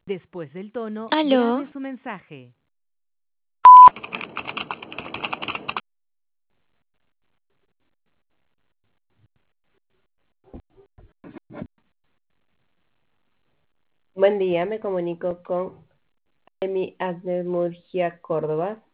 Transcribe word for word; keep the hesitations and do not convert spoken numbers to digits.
Después del tono, Aló, grabe su mensaje. Buen día, me comunico con Emi Asner Murgia Córdoba.